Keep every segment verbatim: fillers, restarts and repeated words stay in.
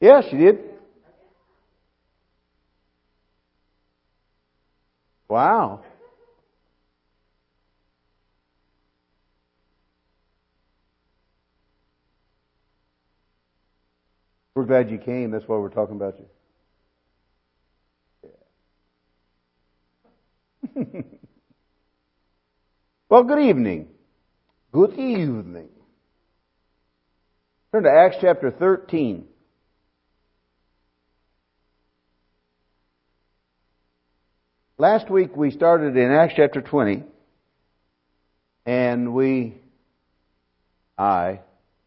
Yeah, she did. Wow. We're glad you came. That's why we're talking about you. Well, good evening. Good evening. Turn to Acts chapter thirteen. Last week we started in Acts chapter twenty, and we, I,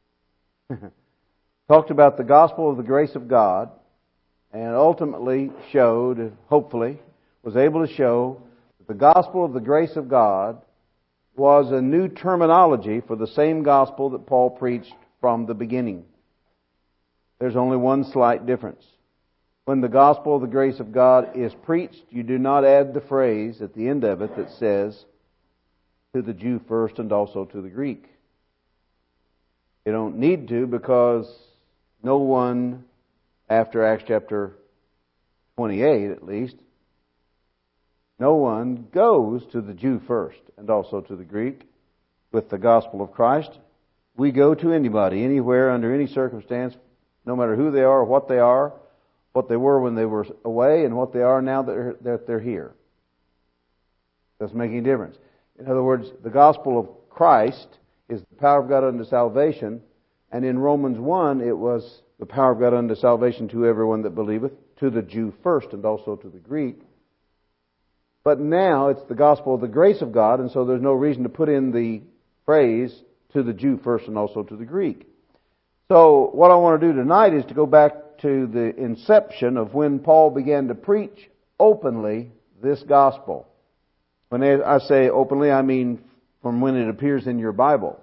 talked about the gospel of the grace of God, and ultimately showed, hopefully, was able to show that the gospel of the grace of God was a new terminology for the same gospel that Paul preached from the beginning. There's only one slight difference. When the gospel of the grace of God is preached, you do not add the phrase at the end of it that says, to the Jew first and also to the Greek. You don't need to, because no one, after Acts chapter twenty-eight at least, no one goes to the Jew first and also to the Greek with the gospel of Christ. We go to anybody, anywhere, under any circumstance, no matter who they are or what they are, what they were when they were away and what they are now that they're, that they're here. Doesn't make any difference. In other words, the gospel of Christ is the power of God unto salvation, and in Romans one it was the power of God unto salvation to everyone that believeth, to the Jew first and also to the Greek. But now it's the gospel of the grace of God, and so there's no reason to put in the phrase to the Jew first and also to the Greek. So what I want to do tonight is to go back to the inception of when Paul began to preach openly this gospel. When I say openly, I mean from when it appears in your Bible.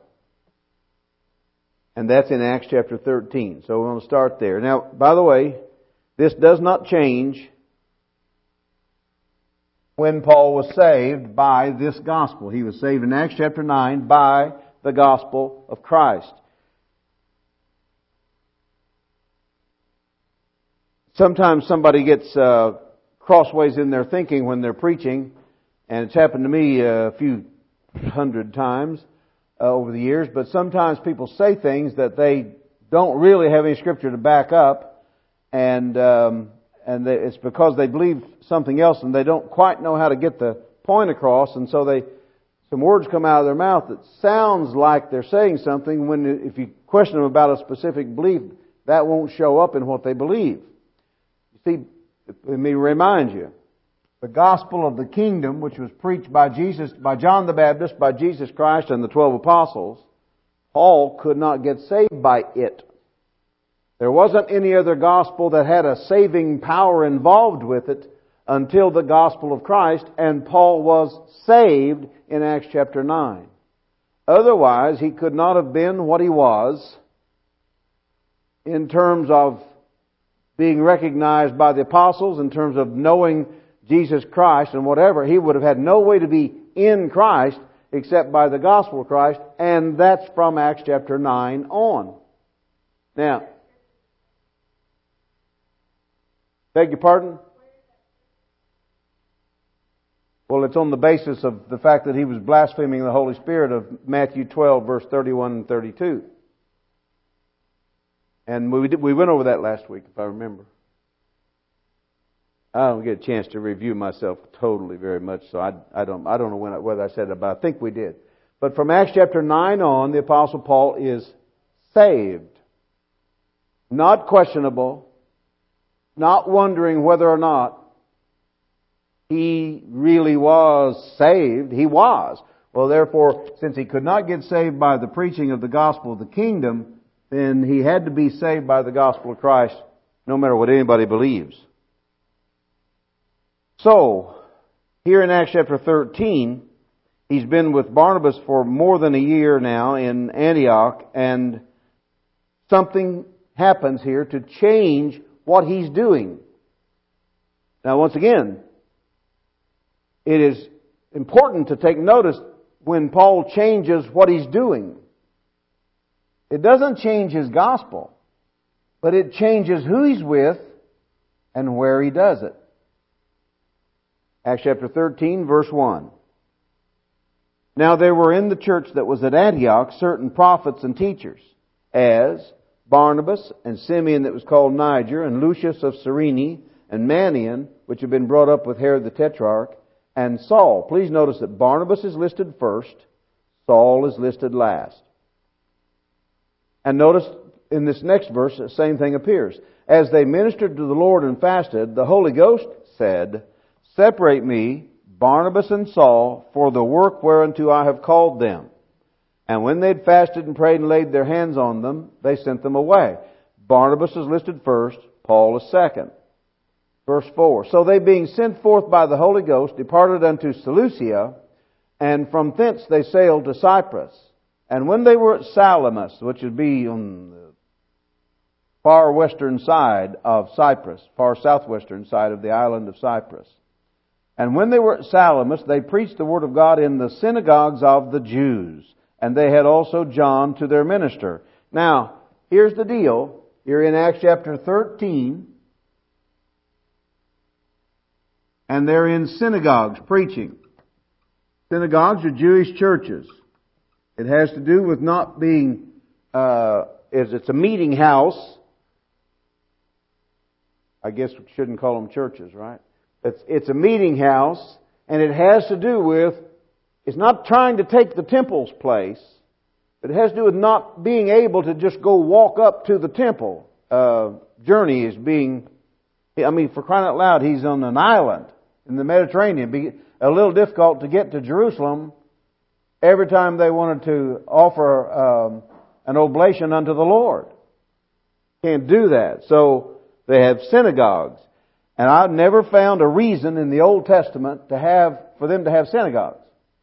And that's in Acts chapter thirteen. So we're going to start there. Now, by the way, this does not change when Paul was saved by this gospel. He was saved in Acts chapter nine by the gospel of Christ. Sometimes somebody gets uh, crossways in their thinking when they're preaching, and it's happened to me a few hundred times uh, over the years, but sometimes people say things that they don't really have any scripture to back up, and um, and they, it's because they believe something else and they don't quite know how to get the point across, and so they some words come out of their mouth that sounds like they're saying something when if you question them about a specific belief, that won't show up in what they believe. See, let me remind you, the gospel of the kingdom, which was preached by Jesus, by John the Baptist, by Jesus Christ and the twelve apostles, Paul could not get saved by it. There wasn't any other gospel that had a saving power involved with it until the gospel of Christ, and Paul was saved in Acts chapter nine. Otherwise, he could not have been what he was in terms of being recognized by the apostles, in terms of knowing Jesus Christ and whatever. He would have had no way to be in Christ except by the gospel of Christ, and that's from Acts chapter nine on. Now, beg your pardon? Well, it's on the basis of the fact that he was blaspheming the Holy Spirit of Matthew twelve, verse thirty-one and thirty-two. And we did, we went over that last week, if I remember. I don't get a chance to review myself totally very much, so I, I don't I don't know when I, whether I said it, but I think we did. But from Acts chapter nine on, the Apostle Paul is saved. Not questionable. Not wondering whether or not he really was saved. He was. Well, therefore, since he could not get saved by the preaching of the gospel of the kingdom, then he had to be saved by the gospel of Christ, no matter what anybody believes. So, here in Acts chapter thirteen, he's been with Barnabas for more than a year now in Antioch, and something happens here to change what he's doing. Now, once again, it is important to take notice when Paul changes what he's doing. It doesn't change his gospel, but it changes who He's with and where He does it. Acts chapter thirteen, verse one. Now there were in the church that was at Antioch certain prophets and teachers, as Barnabas and Simeon that was called Niger, and Lucius of Cyrene, and Manaen, which had been brought up with Herod the Tetrarch, and Saul. Please notice that Barnabas is listed first, Saul is listed last. And notice in this next verse, the same thing appears. As they ministered to the Lord and fasted, the Holy Ghost said, Separate me, Barnabas and Saul, for the work whereunto I have called them. And when they'd fasted and prayed and laid their hands on them, they sent them away. Barnabas is listed first, Paul is second. Verse four. So they being sent forth by the Holy Ghost departed unto Seleucia, and from thence they sailed to Cyprus. And when they were at Salamis, which would be on the far western side of Cyprus, far southwestern side of the island of Cyprus. And when they were at Salamis, they preached the word of God in the synagogues of the Jews. And they had also John to their minister. Now, here's the deal. You're in Acts chapter thirteen. And they're in synagogues preaching. Synagogues are Jewish churches. It has to do with not being, uh, is it's a meeting house. I guess we shouldn't call them churches, right? It's, it's a meeting house, and it has to do with, it's not trying to take the temple's place, but it has to do with not being able to just go walk up to the temple. Uh, journey is being, I mean, for crying out loud, he's on an island in the Mediterranean. It'd be a little difficult to get to Jerusalem every time they wanted to offer um, an oblation unto the Lord. Can't do that. So they have synagogues. And I've never found a reason in the Old Testament to have, for them to have synagogues.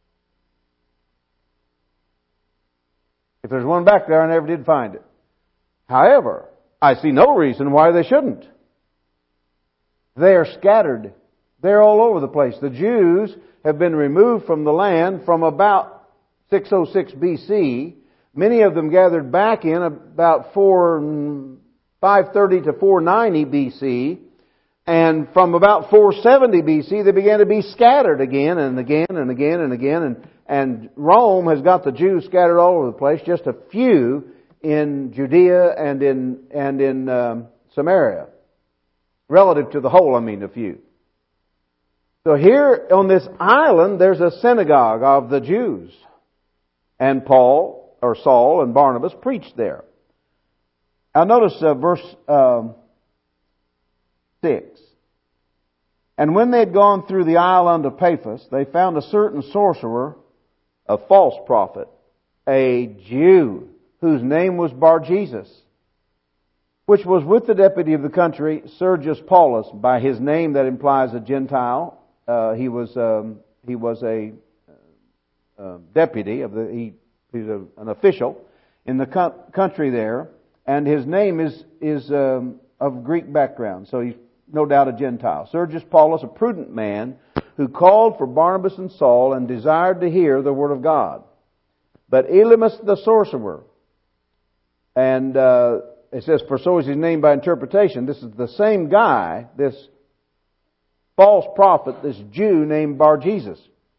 If there's one back there, I never did find it. However, I see no reason why they shouldn't. They are scattered. They're all over the place. The Jews have been removed from the land from about six oh six B C. Many of them gathered back in about five thirty to four ninety B C. And from about four seventy B C, they began to be scattered again and again and again and again. And, and Rome has got the Jews scattered all over the place. Just a few in Judea and in and in um, Samaria. Relative to the whole, I mean a few. So here on this island, there's a synagogue of the Jews. And Paul, or Saul and Barnabas preached there. Now notice uh, verse um, six. And when they had gone through the island of Paphos, they found a certain sorcerer, a false prophet, a Jew, whose name was Bar-Jesus, which was with the deputy of the country, Sergius Paulus, by his name that implies a Gentile. Uh, he was um, he was a uh, deputy of the he he's a, an official in the co- country there, and his name is is um, of Greek background, so he's no doubt a Gentile. Sergius Paulus, a prudent man, who called for Barnabas and Saul and desired to hear the word of God. But Elymas the sorcerer, and uh, it says, for so is his name by interpretation. This is the same guy, this false prophet, this Jew named Bar-Jesus.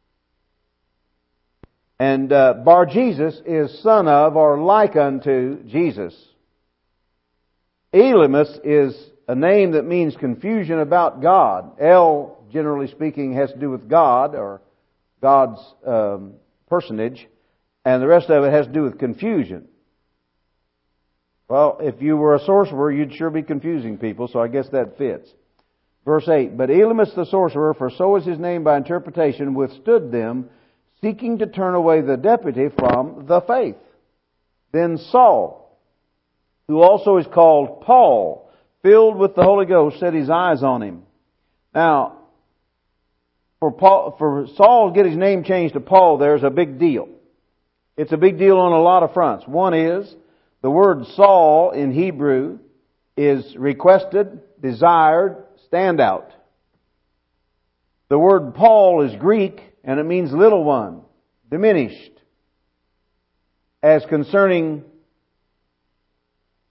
And uh, Bar-Jesus is son of or like unto Jesus. Elymas is a name that means confusion about God. El, generally speaking, has to do with God or God's um, personage. And the rest of it has to do with confusion. Well, if you were a sorcerer, you'd sure be confusing people, so I guess that fits. Verse eight, but Elymas the sorcerer, for so is his name by interpretation, withstood them, seeking to turn away the deputy from the faith. Then Saul, who also is called Paul, filled with the Holy Ghost, set his eyes on him. Now, for Paul, for Saul to get his name changed to Paul, there's a big deal. It's a big deal on a lot of fronts. One is, the word Saul in Hebrew is requested, desired, stand out. The word Paul is Greek, and it means little one, diminished. As concerning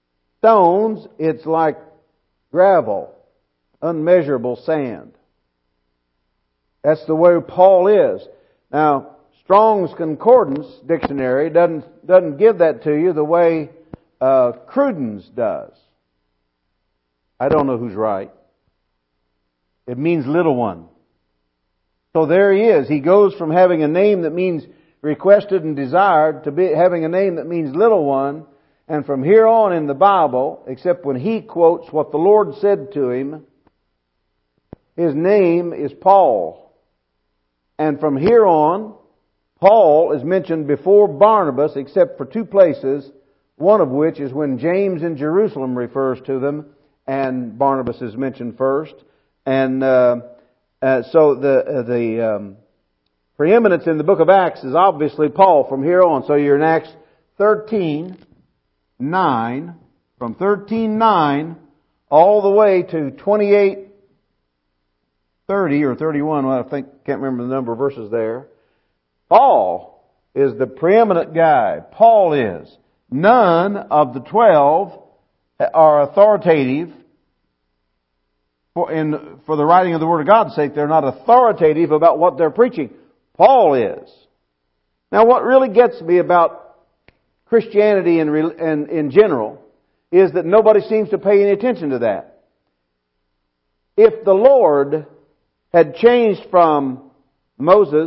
stones, it's like gravel, unmeasurable sand. That's the way Paul is. Now, Strong's Concordance Dictionary doesn't doesn't give that to you the way uh, Cruden's does. I don't know who's right. It means little one. So there he is. He goes from having a name that means requested and desired to be having a name that means little one. And from here on in the Bible, except when he quotes what the Lord said to him, his name is Paul. And from here on, Paul is mentioned before Barnabas except for two places, one of which is when James in Jerusalem refers to them, and Barnabas is mentioned first. And uh, uh, so the uh, the um, preeminence in the book of Acts is obviously Paul from here on. So you're in Acts thirteen nine, from thirteen nine all the way to twenty-eight thirty or thirty-one. Well, I think can't remember the number of verses there. Paul is the preeminent guy. Paul is. None of the twelve are authoritative for, in, for the writing of the Word of God's sake. They're not authoritative about what they're preaching. Paul is. Now, what really gets me about Christianity in, in, in general is that nobody seems to pay any attention to that. If the Lord had changed from Moses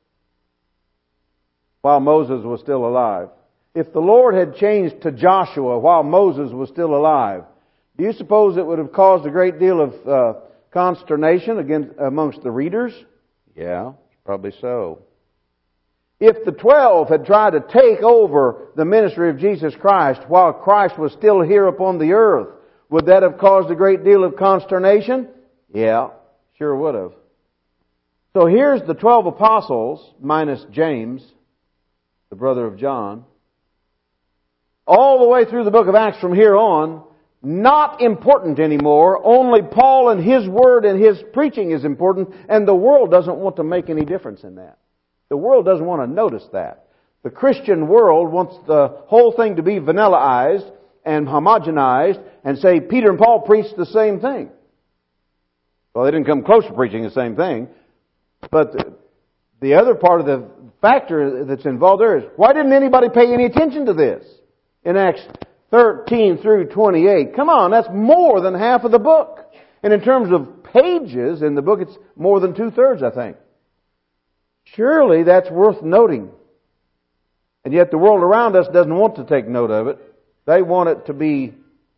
while Moses was still alive, if the Lord had changed to Joshua while Moses was still alive, do you suppose it would have caused a great deal of uh, consternation against, amongst the readers? Yeah, probably so. If the twelve had tried to take over the ministry of Jesus Christ while Christ was still here upon the earth, would that have caused a great deal of consternation? Yeah, sure would have. So here's the twelve apostles, minus James, the brother of John, all the way through the book of Acts from here on, not important anymore. Only Paul and his word and his preaching is important, and the world doesn't want to make any difference in that. The world doesn't want to notice that. The Christian world wants the whole thing to be vanillaized and homogenized and say Peter and Paul preached the same thing. Well, they didn't come close to preaching the same thing, but the other part of the factor that's involved there is, why didn't anybody pay any attention to this in Acts thirteen through twenty-eight? Come on, that's more than half of the book. And in terms of pages in the book, it's more than two-thirds, I think. Surely that's worth noting. And yet the world around us doesn't want to take note of it. They want it to be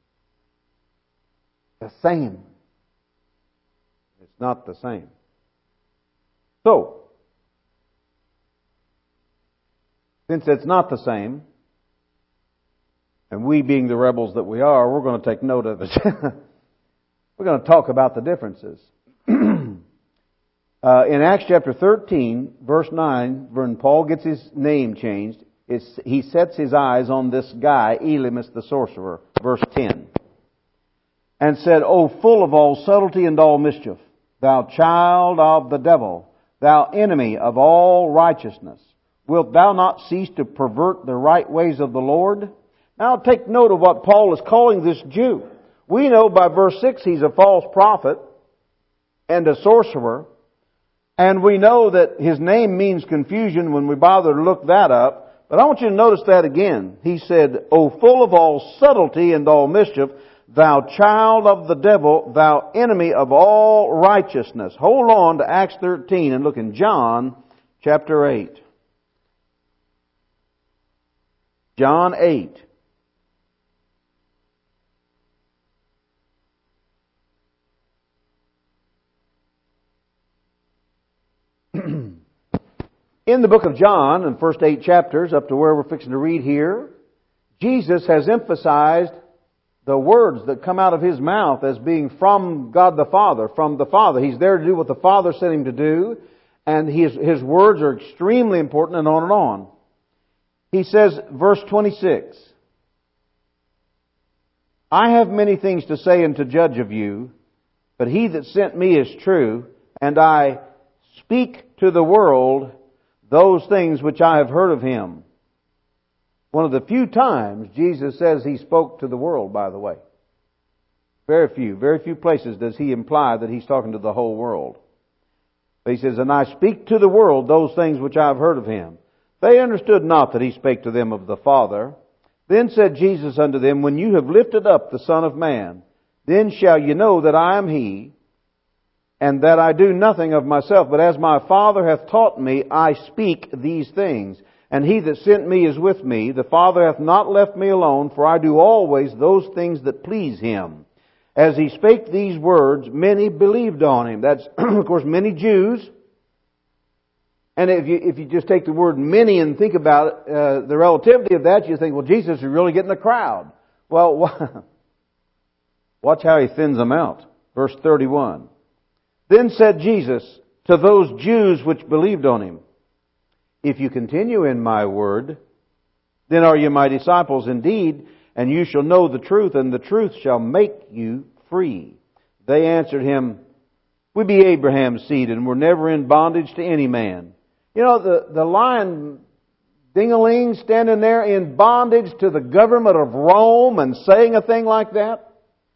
the same. It's not the same. So, since it's not the same, and we being the rebels that we are, we're going to take note of it. We're going to talk about the differences. uh, in Acts chapter thirteen, verse nine, when Paul gets his name changed, it's, he sets his eyes on this guy, Elymas the sorcerer, verse ten, and said, O full of all subtlety and all mischief, thou child of the devil, thou enemy of all righteousness, wilt thou not cease to pervert the right ways of the Lord? Now take note of what Paul is calling this Jew. We know by verse six he's a false prophet and a sorcerer. And we know that his name means confusion when we bother to look that up. But I want you to notice that again. He said, O full of all subtlety and all mischief, thou child of the devil, thou enemy of all righteousness. Hold on to Acts thirteen and look in John chapter eight. John eight. In the book of John, in the first eight chapters, up to where we're fixing to read here, Jesus has emphasized the words that come out of His mouth as being from God the Father, from the Father. He's there to do what the Father sent Him to do, and His, his words are extremely important, and on and on. He says, verse twenty-six, I have many things to say and to judge of you, but He that sent me is true, and I speak to the world those things which I have heard of Him. One of the few times Jesus says He spoke to the world, by the way. Very few, very few places does He imply that He's talking to the whole world. He says, and I speak to the world those things which I have heard of Him. They understood not that He spake to them of the Father. Then said Jesus unto them, when you have lifted up the Son of Man, then shall you know that I am He, and that I do nothing of myself, but as my Father hath taught me, I speak these things. And He that sent me is with me. The Father hath not left me alone, for I do always those things that please Him. As He spake these words, many believed on Him. That's, of course, many Jews. And if you if you just take the word many and think about uh, the relativity of that, you think, well, Jesus is really getting a crowd. Well, watch how He thins them out. Verse thirty-one. Then said Jesus to those Jews which believed on Him, if you continue in my word, then are you my disciples indeed, and you shall know the truth, and the truth shall make you free. They answered Him, we be Abraham's seed, and were never in bondage to any man. You know, the, the lion ding-a-ling standing there in bondage to the government of Rome and saying a thing like that?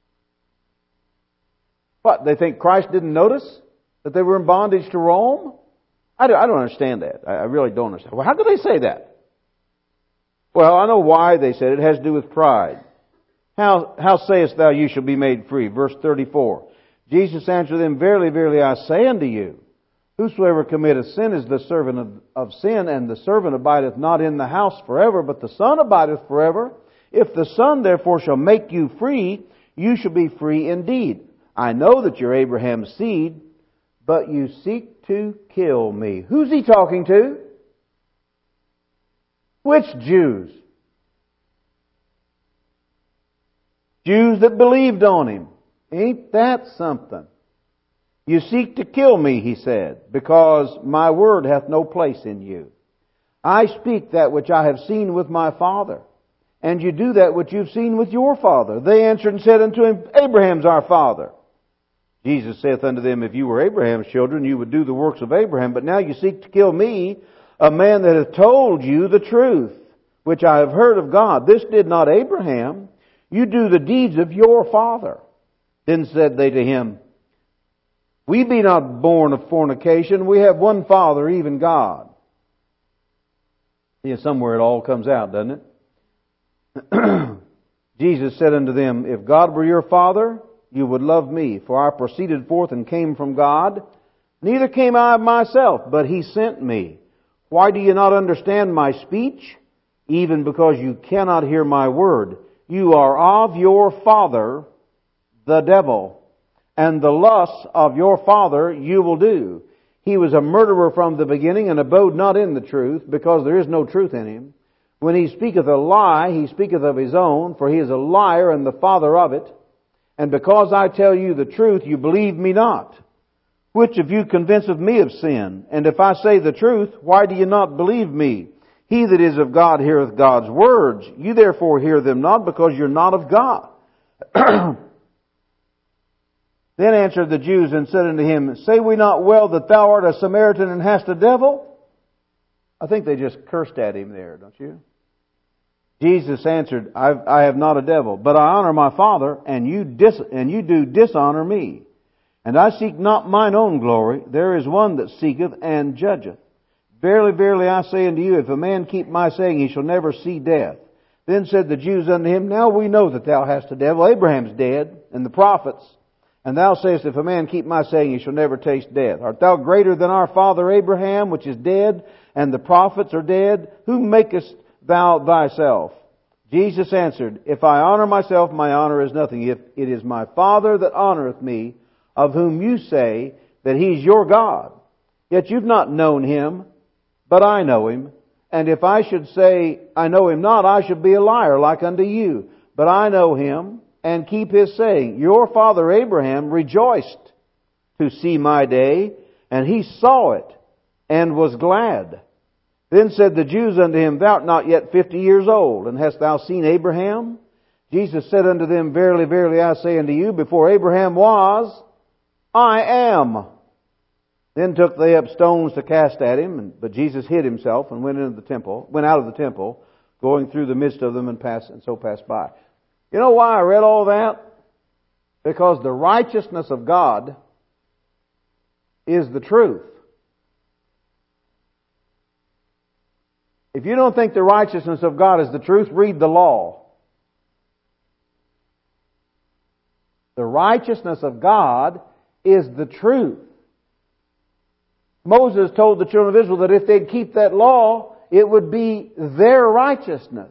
What, they think Christ didn't notice that they were in bondage to Rome? I don't, I don't understand that. I, I really don't understand. Well, how could they say that? Well, I know why they said it. It has to do with pride. How, how sayest thou you shall be made free? Verse thirty-four. Jesus answered them, verily, verily, I say unto you, whosoever committeth sin is the servant of, of sin, and the servant abideth not in the house forever, but the Son abideth forever. If the Son therefore shall make you free, you shall be free indeed. I know that you're Abraham's seed, but you seek to kill me. Who's He talking to? Which Jews? Jews that believed on Him. Ain't that something? You seek to kill me, He said, because my word hath no place in you. I speak that which I have seen with my Father, and you do that which you've seen with your father. They answered and said unto Him, Abraham's our father. Jesus saith unto them, if you were Abraham's children, you would do the works of Abraham. But now you seek to kill me, a man that hath told you the truth, which I have heard of God. This did not Abraham. You do the deeds of your father. Then said they to Him, we be not born of fornication. We have one Father, even God. See, somewhere it all comes out, doesn't it? Jesus said unto them, if God were your Father, you would love me, for I proceeded forth and came from God. Neither came I of myself, but He sent me. Why do you not understand my speech? Even because you cannot hear my word. You are of your father, the devil, and the lusts of your father you will do. He was a murderer from the beginning, and abode not in the truth, because there is no truth in him. When he speaketh a lie, he speaketh of his own, for he is a liar and the father of it. And because I tell you the truth, you believe me not. Which of you convinceth me of sin? And if I say the truth, why do you not believe me? He that is of God heareth God's words. You therefore hear them not, because you're not of God. Then answered the Jews and said unto Him, say we not well that thou art a Samaritan and hast a devil? I think they just cursed at Him there, don't you? Jesus answered, I've, I have not a devil, but I honor my Father, and you dis, and you do dishonor me. And I seek not mine own glory. There is one that seeketh and judgeth. Verily, verily, I say unto you, if a man keep my saying, he shall never see death. Then said the Jews unto Him, now we know that thou hast a devil. Abraham's dead, and the prophets. And thou sayest, if a man keep my saying, he shall never taste death. Art thou greater than our father Abraham, which is dead, and the prophets are dead? Whom makest thou thyself? Jesus answered, if I honor myself, my honor is nothing. If it is my Father that honoreth me, of whom you say that He's your God. Yet you've not known Him, but I know Him. And if I should say, I know Him not, I should be a liar like unto you. But I know Him, and keep His saying. Your father Abraham rejoiced to see my day, and he saw it, and was glad. Then said the Jews unto Him, thou art not yet fifty years old, and hast thou seen Abraham? Jesus said unto them, verily, verily, I say unto you, before Abraham was, I am. Then took they up stones to cast at Him, but Jesus hid Himself and went into the temple, went out of the temple, going through the midst of them and pass and so pass by. You know why I read all that? Because the righteousness of God is the truth. If you don't think the righteousness of God is the truth, read the law. The righteousness of God is the truth. Moses told the children of Israel that if they'd keep that law, it would be their righteousness.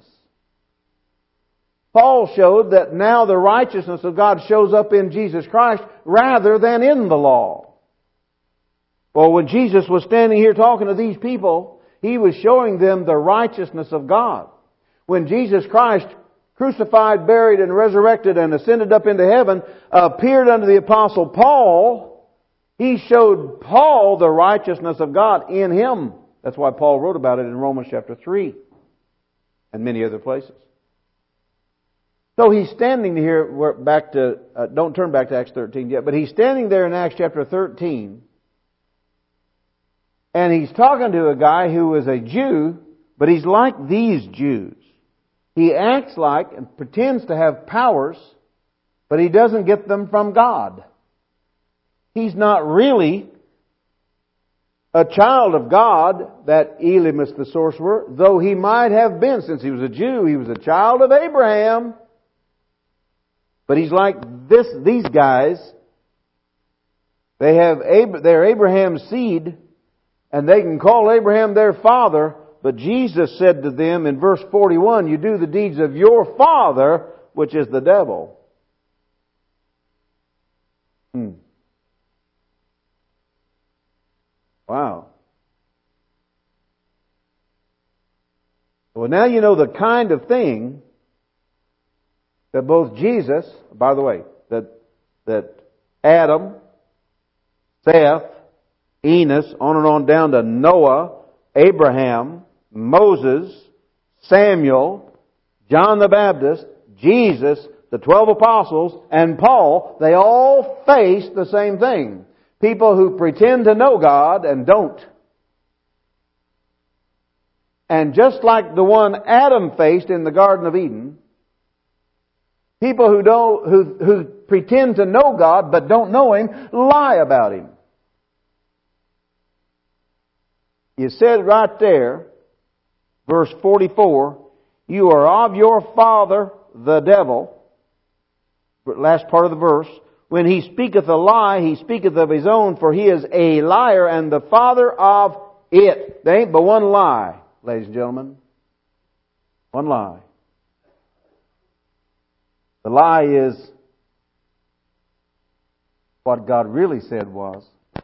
Paul showed that now the righteousness of God shows up in Jesus Christ rather than in the law. Well, when Jesus was standing here talking to these people, He was showing them the righteousness of God. When Jesus Christ, crucified, buried, and resurrected and ascended up into heaven, appeared unto the Apostle Paul, He showed Paul the righteousness of God in him. That's why Paul wrote about it in Romans chapter three and many other places. So he's standing here, we're back to, uh, don't turn back to Acts thirteen yet, but he's standing there in Acts chapter thirteen, and he's talking to a guy who is a Jew, but he's like these Jews. He acts like and pretends to have powers, but he doesn't get them from God. He's not really a child of God, that Elymas the sorcerer, though he might have been. Since he was a Jew, he was a child of Abraham. But he's like this, these guys. They have, they're Abraham's seed, and they can call Abraham their father, but Jesus said to them in verse forty-one, you do the deeds of your father, which is the devil. Hmm. Wow. Well, now you know the kind of thing that both Jesus, by the way, that that Adam, Seth, Enos, on and on down to Noah, Abraham, Moses, Samuel, John the Baptist, Jesus, the twelve apostles, and Paul, they all face the same thing. People who pretend to know God and don't. And just like the one Adam faced in the Garden of Eden, people who don't, who, who pretend to know God but don't know Him, lie about Him. You said right there, verse forty-four, you are of your father, the devil. Last part of the verse. When he speaketh a lie, he speaketh of his own, for he is a liar and the father of it. There ain't but one lie, ladies and gentlemen. One lie. The lie is what God really said was.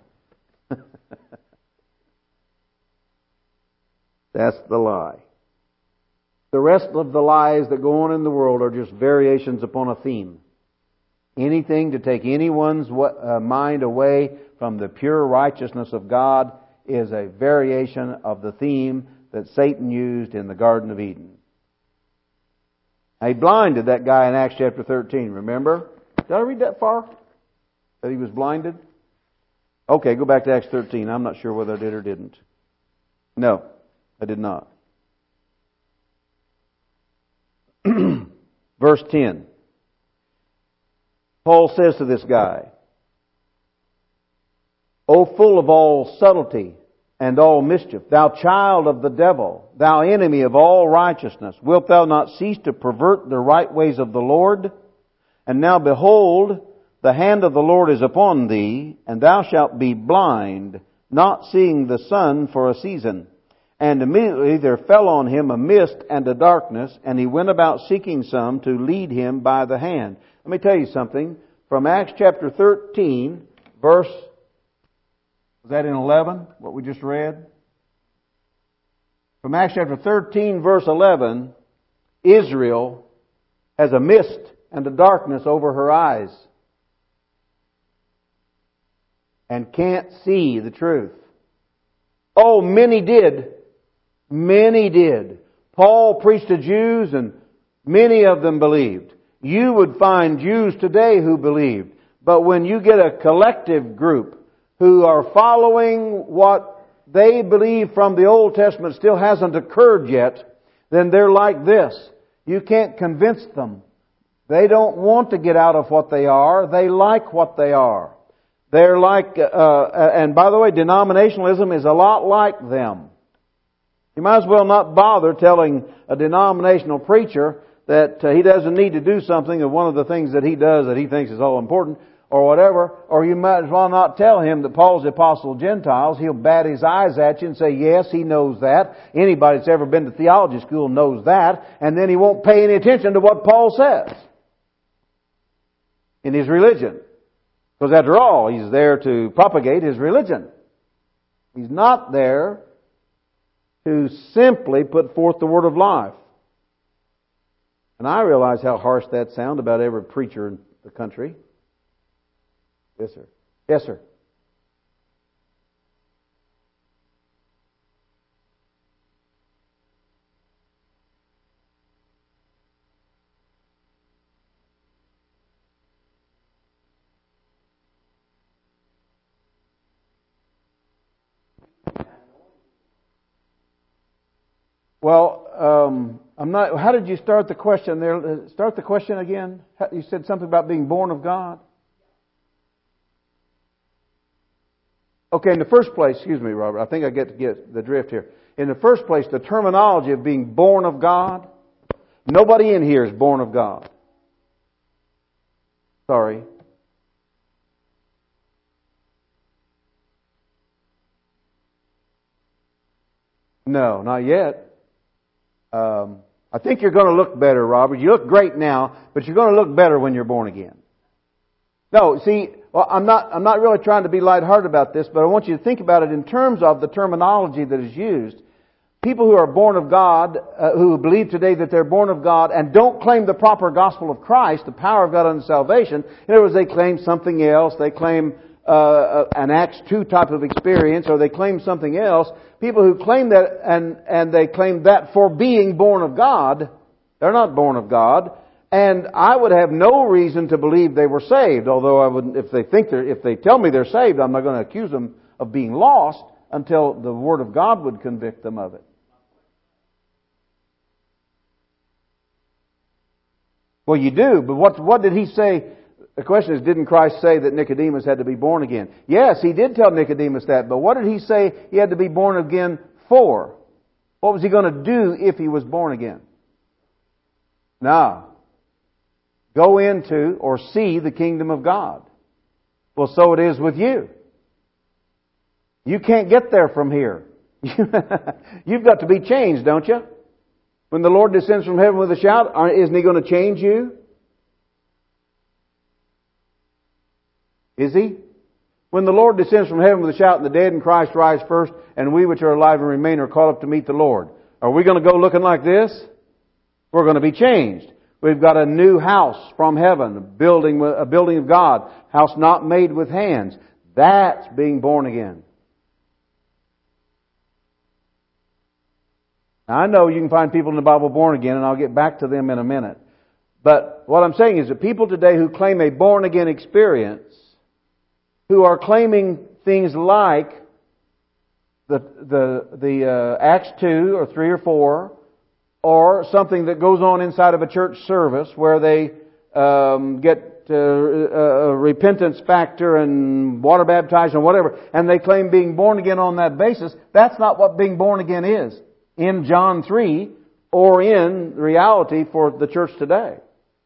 That's the lie. The rest of the lies that go on in the world are just variations upon a theme. Anything to take anyone's mind away from the pure righteousness of God is a variation of the theme that Satan used in the Garden of Eden. He blinded that guy in Acts chapter thirteen, remember? Did I read that far? That he was blinded? Okay, go back to Acts thirteen. I'm not sure whether I did or didn't. No, I did not. Verse ten. Paul says to this guy, O full of all subtlety and all mischief, thou child of the devil, thou enemy of all righteousness, wilt thou not cease to pervert the right ways of the Lord? And now behold, the hand of the Lord is upon thee, and thou shalt be blind, not seeing the sun for a season. And immediately there fell on him a mist and a darkness, and he went about seeking some to lead him by the hand. Let me tell you something. From Acts chapter thirteen, verse, was that in eleven, what we just read? From Acts chapter thirteen, verse eleven, Israel has a mist and a darkness over her eyes and can't see the truth. Oh, many did. Many did. Paul preached to Jews and many of them believed. You would find Jews today who believed. But when you get a collective group who are following what they believe from the Old Testament still hasn't occurred yet, then they're like this. You can't convince them. They don't want to get out of what they are. They like what they are. They're like, uh, and by the way, denominationalism is a lot like them. You might as well not bother telling a denominational preacher that uh, he doesn't need to do something, and one of the things that he does that he thinks is all important, or whatever, or you might as well not tell him that Paul's the apostle of Gentiles. He'll bat his eyes at you and say, yes, he knows that. Anybody that's ever been to theology school knows that. And then he won't pay any attention to what Paul says in his religion. Because after all, he's there to propagate his religion. He's not there to simply put forth the word of life. And I realize how harsh that sounds about every preacher in the country. Yes, sir. Yes, sir. Well, um, I'm not. How did you start the question there? Start the question again. You said something about being born of God. Okay, in the first place, excuse me, Robert, I think I get to get the drift here. In the first place, the terminology of being born of God, nobody in here is born of God. Sorry. No, not yet. Um, I think you're going to look better, Robert. You look great now, but you're going to look better when you're born again. No, see, well, I'm not, I'm not really trying to be lighthearted about this, but I want you to think about it in terms of the terminology that is used. People who are born of God, uh, who believe today that they're born of God and don't claim the proper gospel of Christ, the power of God unto salvation. In other words, they claim something else. They claim uh, an Acts two type of experience, or they claim something else. People who claim that and, and they claim that for being born of God, they're not born of God. And I would have no reason to believe they were saved, although I would, if they think they're, if they tell me they're saved, I'm not going to accuse them of being lost until the Word of God would convict them of it. Well, you do, but what, what did he say? The question is, didn't Christ say that Nicodemus had to be born again? Yes, he did tell Nicodemus that, but what did he say he had to be born again for? What was he going to do if he was born again? Now, go into or see the kingdom of God. Well, so it is with you. You can't get there from here. You've got to be changed, don't you? When the Lord descends from heaven with a shout, isn't He going to change you? Is He? When the Lord descends from heaven with a shout and the dead in Christ rise first, and we which are alive and remain are called up to meet the Lord, are we going to go looking like this? We're going to be changed. We've got a new house from heaven, a building, a building of God, house not made with hands. That's being born again. Now, I know you can find people in the Bible born again, and I'll get back to them in a minute. But what I'm saying is that people today who claim a born again experience, who are claiming things like the the the uh, Acts two or three or four, or something that goes on inside of a church service where they um, get uh, a repentance factor and water baptized and whatever, and they claim being born again on that basis. That's not what being born again is in John three or in reality for the church today.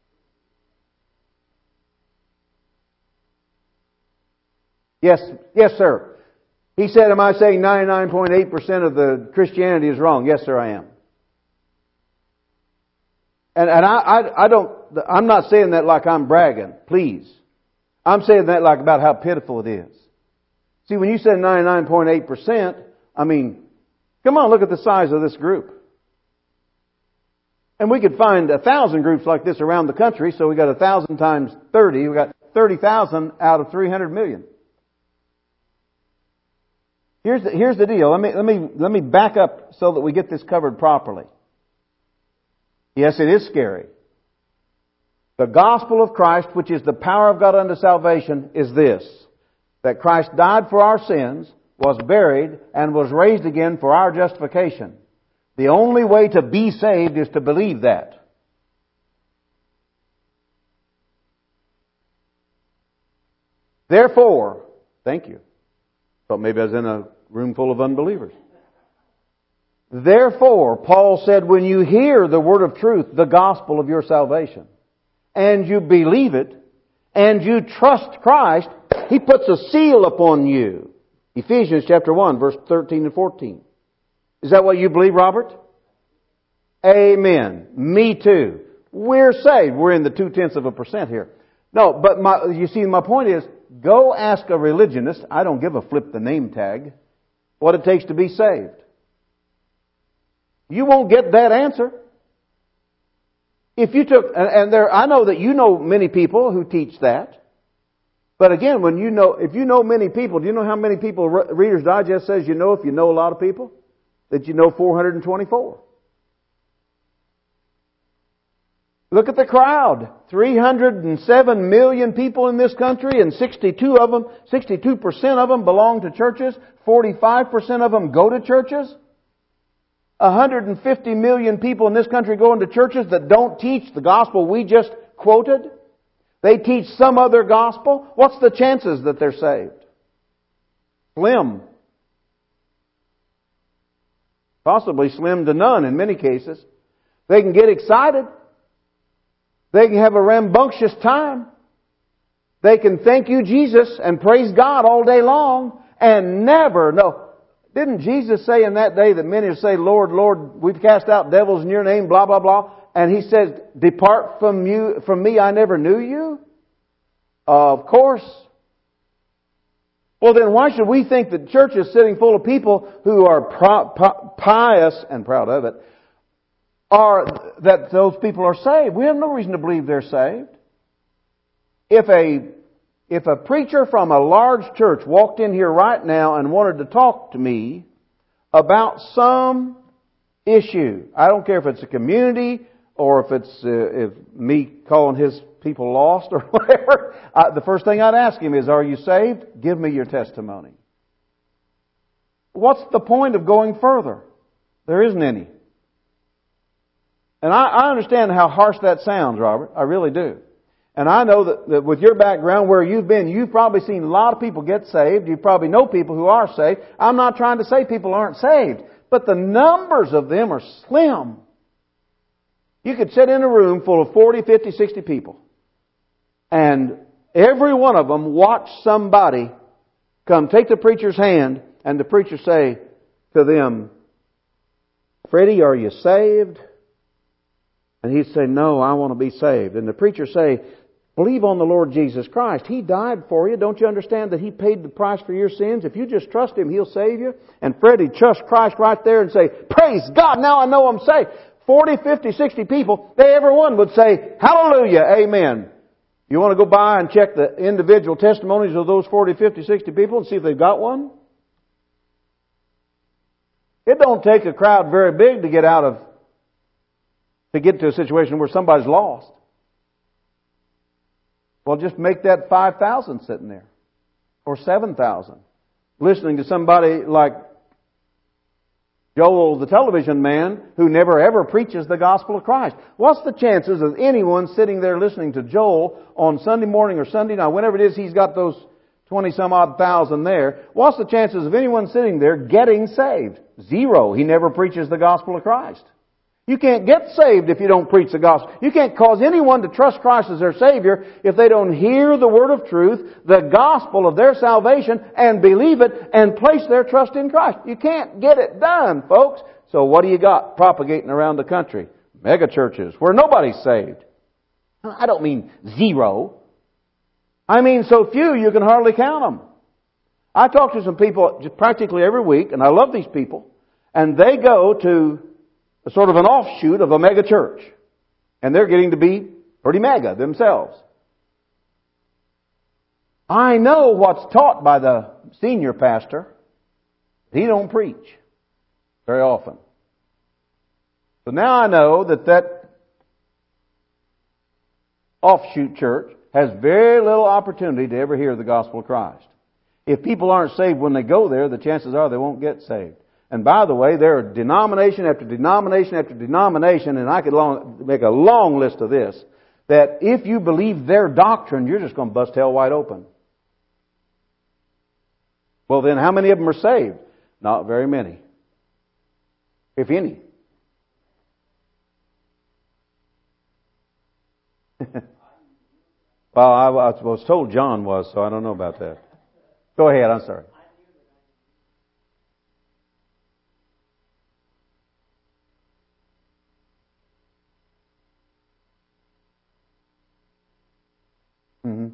Yes, yes, sir. He said, am I saying ninety-nine point eight percent of the Christianity is wrong? Yes, sir, I am. And, and I, I, I don't, I'm not saying that like I'm bragging, please. I'm saying that like about how pitiful it is. See, when you said ninety-nine point eight percent, I mean, come on, look at the size of this group. And we could find a thousand groups like this around the country, so we got a thousand times thirty, we got thirty thousand out of three hundred million. Here's the, here's the deal. Let me, let me, let me back up so that we get this covered properly. Yes, it is scary. The gospel of Christ, which is the power of God unto salvation, is this: that Christ died for our sins, was buried, and was raised again for our justification. The only way to be saved is to believe that. Therefore, thank you. Thought maybe I was in a room full of unbelievers. Therefore, Paul said, when you hear the word of truth, the gospel of your salvation, and you believe it, and you trust Christ, He puts a seal upon you. Ephesians chapter one, verse thirteen and fourteen. Is that what you believe, Robert? Amen. Me too. We're saved. We're in the two-tenths of a percent here. No, but my, you see, my point is, go ask a religionist, I don't give a flip the name tag, what it takes to be saved. You won't get that answer. If you took, and there, I know that you know many people who teach that. But again, when you know, if you know many people, do you know how many people Reader's Digest says you know if you know a lot of people? That you know four hundred twenty-four. Look at the crowd. three hundred seven million people in this country, and sixty-two of them, sixty-two percent of them belong to churches. forty-five percent of them go to churches. one hundred fifty million people in this country go into churches that don't teach the gospel we just quoted. They teach some other gospel. What's the chances that they're saved? Slim. Possibly slim to none in many cases. They can get excited. They can have a rambunctious time. They can thank you, Jesus, and praise God all day long and never know. Didn't Jesus say in that day that many would say, Lord, Lord, we've cast out devils in your name, blah, blah, blah. And He said, depart from you, from me, I never knew you? Of course. Well, then why should we think that church is sitting full of people who are pro- pro- pious and proud of it, are that those people are saved? We have no reason to believe they're saved. If a if a preacher from a large church walked in here right now and wanted to talk to me about some issue, I don't care if it's a community or if it's uh, if me calling his people lost or whatever, uh, the first thing I'd ask him is, are you saved? Give me your testimony. What's the point of going further? There isn't any. And I, I understand how harsh that sounds, Robert. I really do. And I know that, that with your background, where you've been, you've probably seen a lot of people get saved. You probably know people who are saved. I'm not trying to say people aren't saved, but the numbers of them are slim. You could sit in a room full of forty, fifty, sixty people, and every one of them watch somebody come take the preacher's hand, and the preacher say to them, Freddie, are you saved? And he'd say, no, I want to be saved. And the preacher say, believe on the Lord Jesus Christ. He died for you. Don't you understand that He paid the price for your sins? If you just trust Him, He'll save you. And Freddie trust Christ right there and say, praise God, now I know I'm saved. forty, fifty, sixty people, they everyone would say, hallelujah, amen. You want to go by and check the individual testimonies of those forty, fifty, sixty people and see if they've got one? It don't take a crowd very big to get out of to get to a situation where somebody's lost. Well, just make that five thousand sitting there. Or seven thousand. Listening to somebody like Joel, the television man, who never ever preaches the gospel of Christ. What's the chances of anyone sitting there listening to Joel on Sunday morning or Sunday night, whenever it is he's got those twenty some odd thousand there, what's the chances of anyone sitting there getting saved? Zero. He never preaches the gospel of Christ. You can't get saved if you don't preach the gospel. You can't cause anyone to trust Christ as their Savior if they don't hear the word of truth, the gospel of their salvation, and believe it and place their trust in Christ. You can't get it done, folks. So what do you got propagating around the country? Mega churches where nobody's saved. I don't mean zero. I mean so few you can hardly count them. I talk to some people practically every week, and I love these people, and they go to a sort of an offshoot of a mega church. And they're getting to be pretty mega themselves. I know what's taught by the senior pastor. He don't preach very often. So now I know that that offshoot church has very little opportunity to ever hear the gospel of Christ. If people aren't saved when they go there, the chances are they won't get saved. And by the way, there are denomination after denomination after denomination, and I could long, make a long list of this, that if you believe their doctrine, you're just going to bust hell wide open. Well, then how many of them are saved? Not very many. If any. Well, I was told John was, so I don't know about that. Go ahead, I'm sorry. Mm-hmm.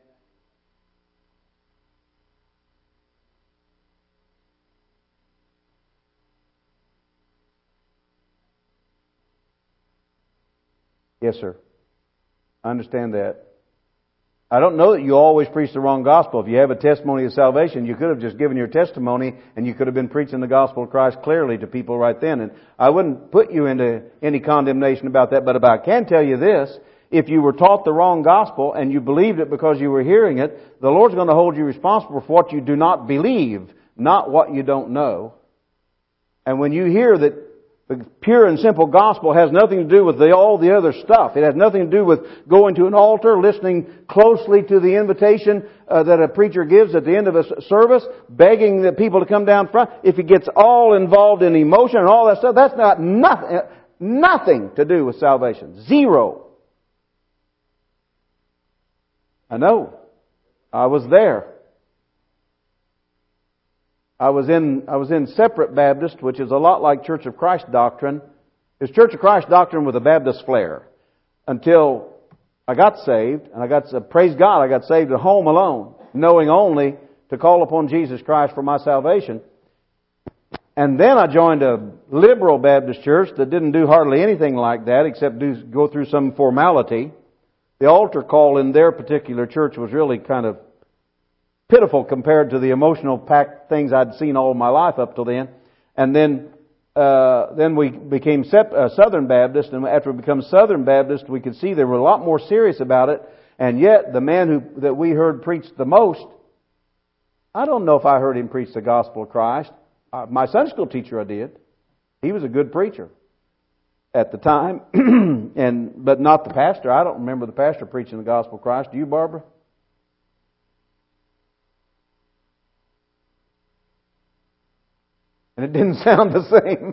Yes, sir. I understand that. I don't know that you always preach the wrong gospel. If you have a testimony of salvation, you could have just given your testimony and you could have been preaching the gospel of Christ clearly to people right then. And I wouldn't put you into any condemnation about that, but I can tell you this. If you were taught the wrong gospel and you believed it because you were hearing it, the Lord's going to hold you responsible for what you do not believe, not what you don't know. And when you hear that the pure and simple gospel has nothing to do with the, all the other stuff. It has nothing to do with going to an altar, listening closely to the invitation uh, that a preacher gives at the end of a service, begging the people to come down front. If he gets all involved in emotion and all that stuff, that's not nothing, nothing to do with salvation. Zero. I know. I was there. I was in I was in Separate Baptist, which is a lot like Church of Christ doctrine. It's Church of Christ doctrine with a Baptist flair. Until I got saved, and I got praise God, I got saved at home alone, knowing only to call upon Jesus Christ for my salvation. And then I joined a liberal Baptist church that didn't do hardly anything like that, except do go through some formality. The altar call in their particular church was really kind of pitiful compared to the emotional packed things I'd seen all my life up till then. And then uh, then we became Sep- uh, Southern Baptist, and after we became Southern Baptist, we could see they were a lot more serious about it. And yet, the man who that we heard preach the most, I don't know if I heard him preach the gospel of Christ. Uh, my Sunday school teacher, I did. He was a good preacher at the time, and but not the pastor. I don't remember the pastor preaching the gospel of Christ. Do you, Barbara? And it didn't sound the same.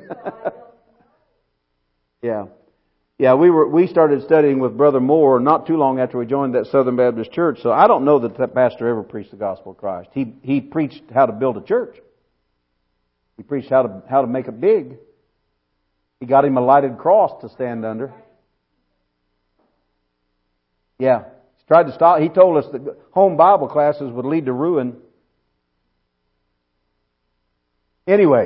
yeah. Yeah, we were we started studying with Brother Moore not too long after we joined that Southern Baptist church. So I don't know that that pastor ever preached the gospel of Christ. He he preached how to build a church. He preached how to how to make it big. He got him a lighted cross to stand under. Yeah. He tried to stop. He told us that home Bible classes would lead to ruin. Anyway,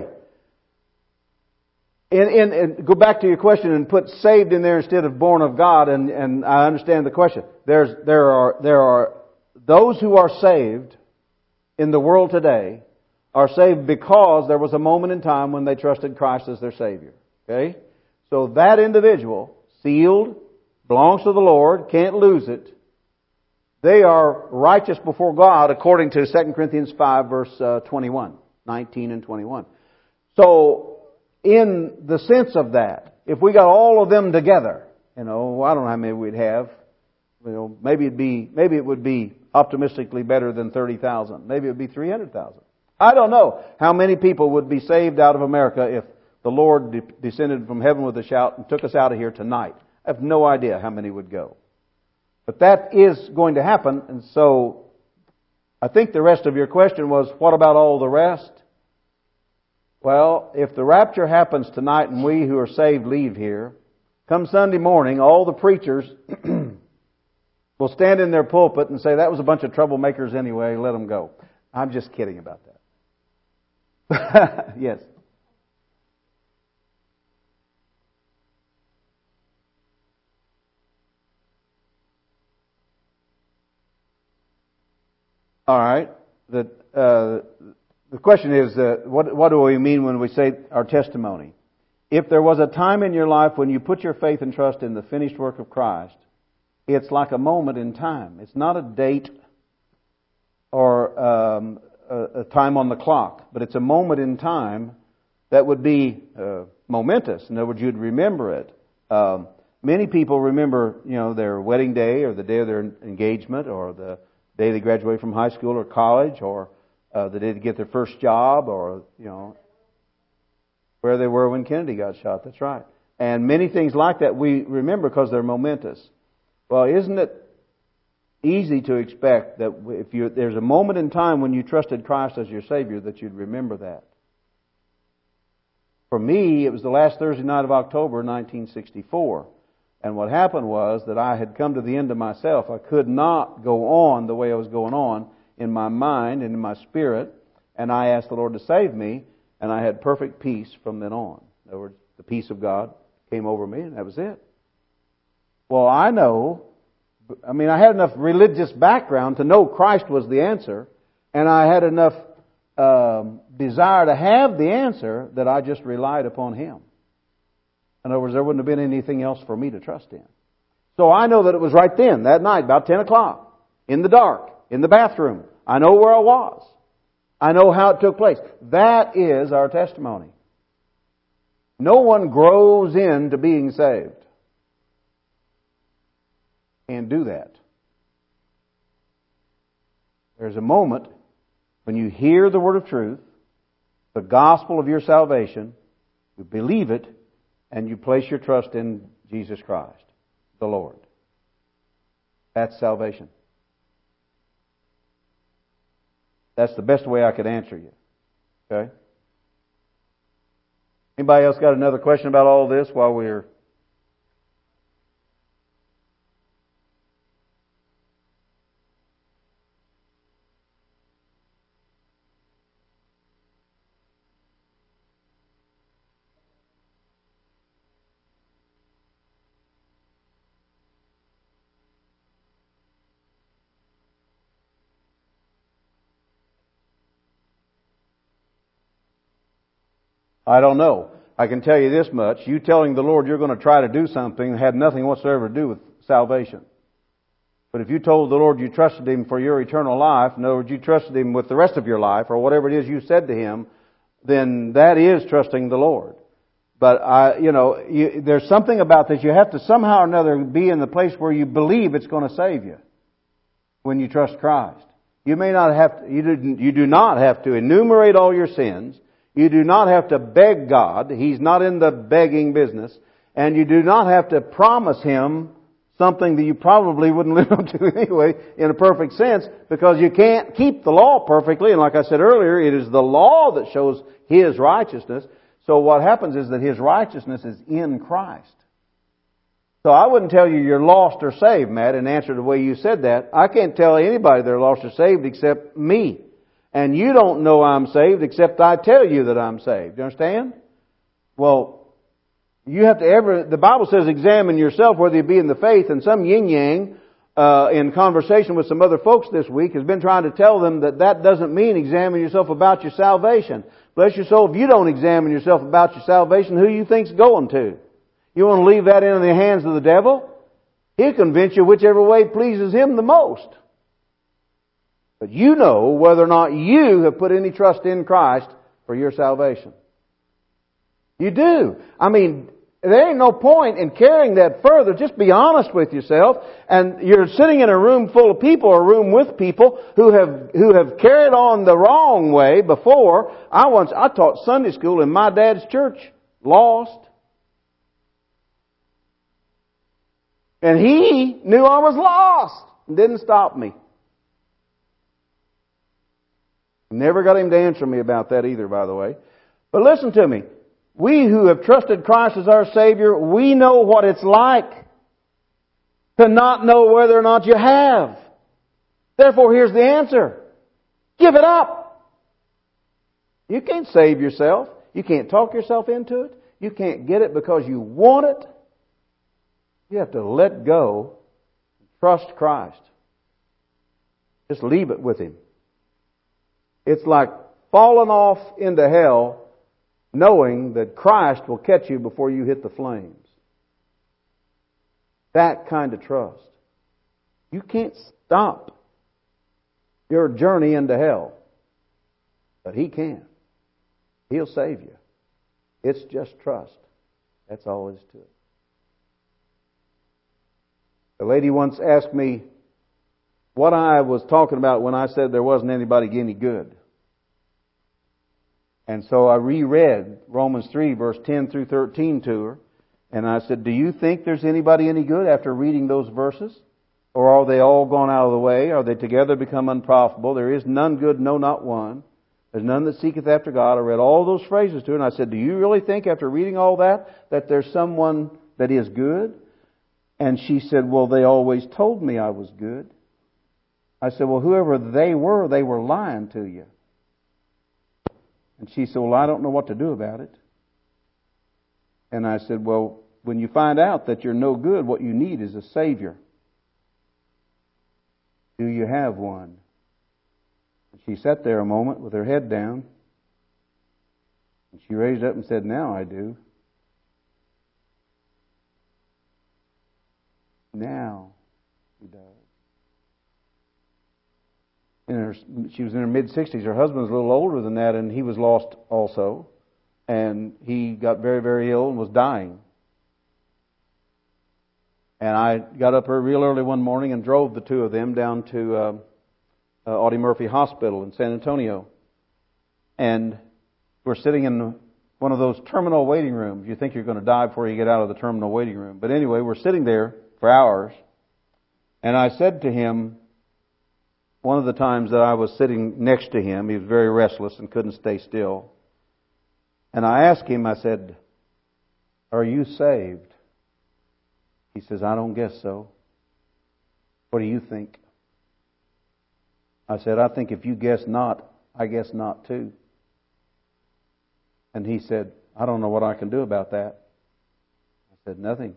and, and, and go back to your question and put saved in there instead of born of God, and, and I understand the question. There's there are there are those who are saved in the world today are saved because there was a moment in time when they trusted Christ as their Savior. Okay? So that individual, sealed, belongs to the Lord, can't lose it. They are righteous before God according to Second Corinthians five verse uh, twenty-one. nineteen and twenty-one. So, in the sense of that, if we got all of them together, you know, I don't know how many we'd have. You know, maybe it'd be, maybe it would be optimistically better than thirty thousand. Maybe it would be three hundred thousand. I don't know how many people would be saved out of America if the Lord de- descended from heaven with a shout and took us out of here tonight. I have no idea how many would go. But that is going to happen, and so I think the rest of your question was, what about all the rest? Well, if the rapture happens tonight and we who are saved leave here, come Sunday morning, all the preachers will stand in their pulpit and say, that was a bunch of troublemakers anyway, let them go. I'm just kidding about that. Yes. All right. The, uh, the question is, uh, what, what do we mean when we say our testimony? If there was a time in your life when you put your faith and trust in the finished work of Christ, it's like a moment in time. It's not a date or um, a, a time on the clock, but it's a moment in time that would be uh, momentous. In other words, you'd remember it. Um, many people remember, you know, their wedding day or the day of their engagement or the day they graduate from high school or college or uh, the day they get their first job or, you know, where they were when Kennedy got shot. That's right. And many things like that we remember because they're momentous. Well, isn't it easy to expect that if you, there's a moment in time when you trusted Christ as your Savior that you'd remember that? For me, it was the last Thursday night of October, nineteen sixty-four. And what happened was that I had come to the end of myself. I could not go on the way I was going on in my mind and in my spirit. And I asked the Lord to save me. And I had perfect peace from then on. In other words, the peace of God came over me, and that was it. Well, I know, I mean, I had enough religious background to know Christ was the answer, and I had enough um, desire to have the answer that I just relied upon Him. In other words, there wouldn't have been anything else for me to trust in. So I know that it was right then, that night, about ten o'clock, in the dark, in the bathroom. I know where I was. I know how it took place. That is our testimony. No one grows into being saved. Can't do that. There's a moment when you hear the word of truth, the gospel of your salvation, you believe it, and you place your trust in Jesus Christ, the Lord. That's salvation. That's the best way I could answer you. Okay? Anybody else got another question about all this while we're... I don't know. I can tell you this much. You telling the Lord you're going to try to do something had nothing whatsoever to do with salvation. But if you told the Lord you trusted Him for your eternal life, in other words, you trusted Him with the rest of your life, or whatever it is you said to Him, then that is trusting the Lord. But, I, you know, you, there's something about this. You have to somehow or another be in the place where you believe it's going to save you when you trust Christ. You may not have to, you do, you do not have to enumerate all your sins. You do not have to beg God. He's not in the begging business. And you do not have to promise Him something that you probably wouldn't live up to anyway in a perfect sense, because you can't keep the law perfectly. And like I said earlier, it is the law that shows His righteousness. So what happens is that His righteousness is in Christ. So I wouldn't tell you you're lost or saved, Matt, in answer to the way you said that. I can't tell anybody they're lost or saved except me. And you don't know I'm saved except I tell you that I'm saved. You understand? Well, you have to ever, the Bible says examine yourself whether you be in the faith, and some yin-yang uh, in conversation with some other folks this week has been trying to tell them that that doesn't mean examine yourself about your salvation. Bless your soul, if you don't examine yourself about your salvation, who you think's going to? You want to leave that in the hands of the devil? He'll convince you whichever way pleases him the most. But you know whether or not you have put any trust in Christ for your salvation. You do. I mean, there ain't no point in carrying that further. Just be honest with yourself. And you're sitting in a room full of people, or a room with people who have who have carried on the wrong way before. I once I taught Sunday school in my dad's church. Lost. And he knew I was lost and didn't stop me. Never got him to answer me about that either, by the way. But listen to me. We who have trusted Christ as our Savior, we know what it's like to not know whether or not you have. Therefore, here's the answer. Give it up. You can't save yourself. You can't talk yourself into it. You can't get it because you want it. You have to let go and trust Christ. Just leave it with Him. It's like falling off into hell knowing that Christ will catch you before you hit the flames. That kind of trust. You can't stop your journey into hell. But He can. He'll save you. It's just trust. That's all there is to it. A lady once asked me what I was talking about when I said there wasn't anybody any good. And so I reread Romans three, verse ten through thirteen to her. And I said, do you think there's anybody any good after reading those verses? Or are they all gone out of the way? Are they together become unprofitable? There is none good, no, not one. There's none that seeketh after God. I read all those phrases to her, and I said, do you really think after reading all that, that there's someone that is good? And she said, well, they always told me I was good. I said, well, whoever they were, they were lying to you. And she said, well, I don't know what to do about it. And I said, well, when you find out that you're no good, what you need is a Savior. Do you have one? And she sat there a moment with her head down. And she raised up and said, now I do. Now he does. In her, she was in her mid-sixties. Her husband was a little older than that, and he was lost also. And he got very, very ill and was dying. And I got up real early one morning and drove the two of them down to uh, uh, Audie Murphy Hospital in San Antonio. And we're sitting in one of those terminal waiting rooms. You think you're going to die before you get out of the terminal waiting room. But anyway, we're sitting there for hours. And I said to him, one of the times that I was sitting next to him, he was very restless and couldn't stay still. And I asked him, I said, are you saved? He says, I don't guess so. What do you think? I said, I think if you guess not, I guess not too. And he said, I don't know what I can do about that. I said, nothing.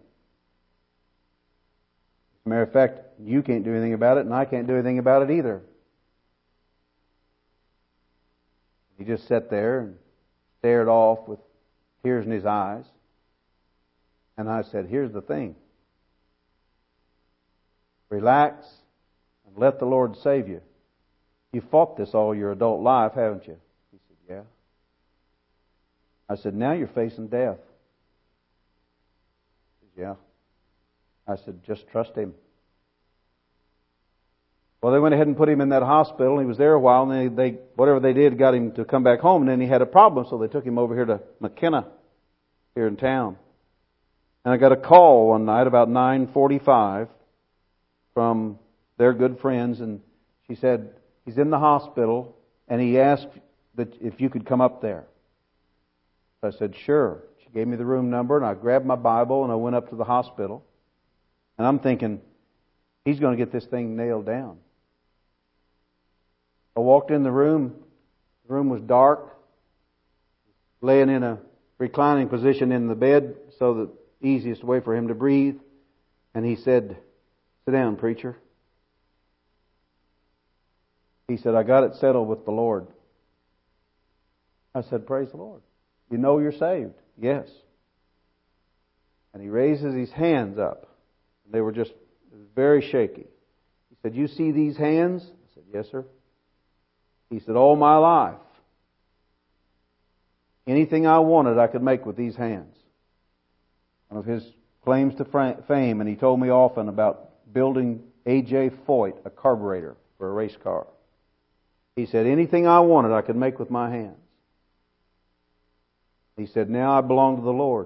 As a matter of fact, you can't do anything about it, and I can't do anything about it either. He just sat there and stared off with tears in his eyes. And I said, here's the thing. Relax and let the Lord save you. You fought this all your adult life, haven't you? He said, yeah. I said, now you're facing death. He said, yeah. I said, just trust Him. Well, they went ahead and put him in that hospital. He was there a while, and they, they whatever they did got him to come back home. And then he had a problem, so they took him over here to McKenna, here in town. And I got a call one night about nine forty-five from their good friends, and she said, he's in the hospital, and he asked that if you could come up there. So I said, sure. She gave me the room number, and I grabbed my Bible, and I went up to the hospital. And I'm thinking, he's going to get this thing nailed down. I walked in the room. The room was dark. Laying in a reclining position in the bed, so the easiest way for him to breathe. And he said, sit down, preacher. He said, I got it settled with the Lord. I said, praise the Lord. You know you're saved? Yes. And he raises his hands up. They were just very shaky. He said, you see these hands? I said, yes, sir. He said, all my life, anything I wanted I could make with these hands. One of his claims to fame, and he told me often about building A J Foyt, a carburetor for a race car. He said, anything I wanted I could make with my hands. He said, now I belong to the Lord.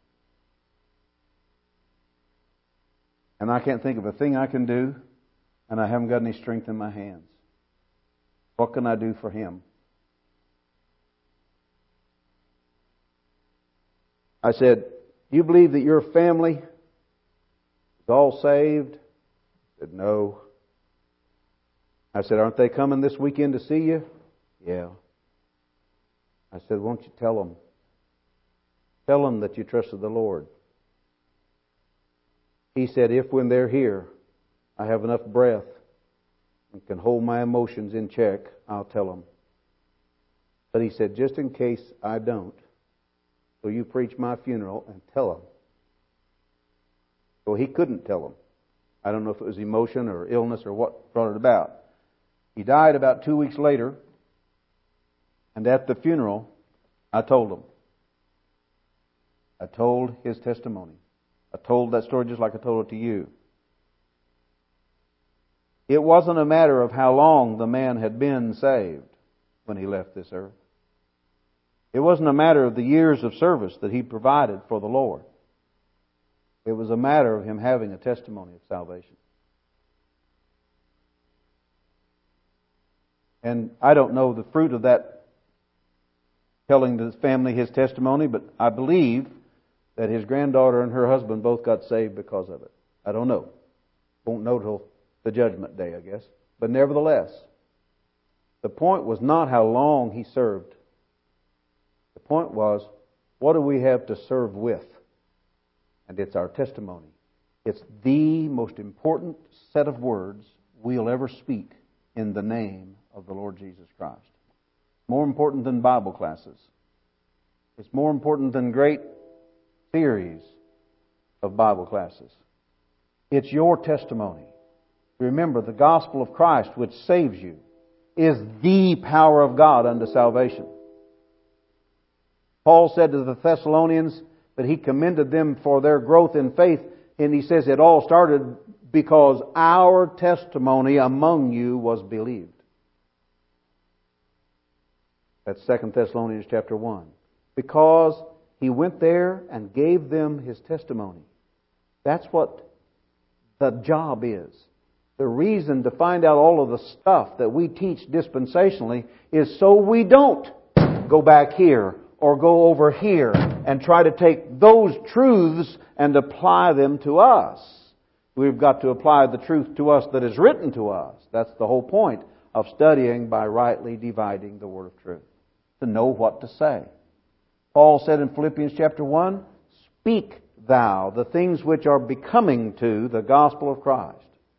And I can't think of a thing I can do, and I haven't got any strength in my hands. What can I do for Him? I said, do you believe that your family is all saved? He said, no. I said, aren't they coming this weekend to see you? Yeah. I said, won't you tell them? Tell them that you trusted the Lord. He said, if when they're here, I have enough breath and can hold my emotions in check, I'll tell them. But he said, just in case I don't, will you preach my funeral and tell them? Well, he couldn't tell them. I don't know if it was emotion or illness or what brought it about. He died about two weeks later, and at the funeral, I told him. I told his testimony. I told that story just like I told it to you. It wasn't a matter of how long the man had been saved when he left this earth. It wasn't a matter of the years of service that he provided for the Lord. It was a matter of him having a testimony of salvation. And I don't know the fruit of that, telling the family his testimony, but I believe that his granddaughter and her husband both got saved because of it. I don't know. Won't know till the judgment day, I guess. But nevertheless, the point was not how long he served. The point was, what do we have to serve with? And it's our testimony. It's the most important set of words we'll ever speak in the name of the Lord Jesus Christ. More important than Bible classes. It's more important than great series of Bible classes. It's your testimony. Remember, the gospel of Christ, which saves you, is the power of God unto salvation. Paul said to the Thessalonians that he commended them for their growth in faith, and he says it all started because our testimony among you was believed. That's Second Thessalonians chapter one. Because he went there and gave them his testimony. That's what the job is. The reason to find out all of the stuff that we teach dispensationally is so we don't go back here or go over here and try to take those truths and apply them to us. We've got to apply the truth to us that is written to us. That's the whole point of studying by rightly dividing the word of truth. To know what to say. Paul said in Philippians chapter one, speak thou the things which are becoming to the gospel of Christ.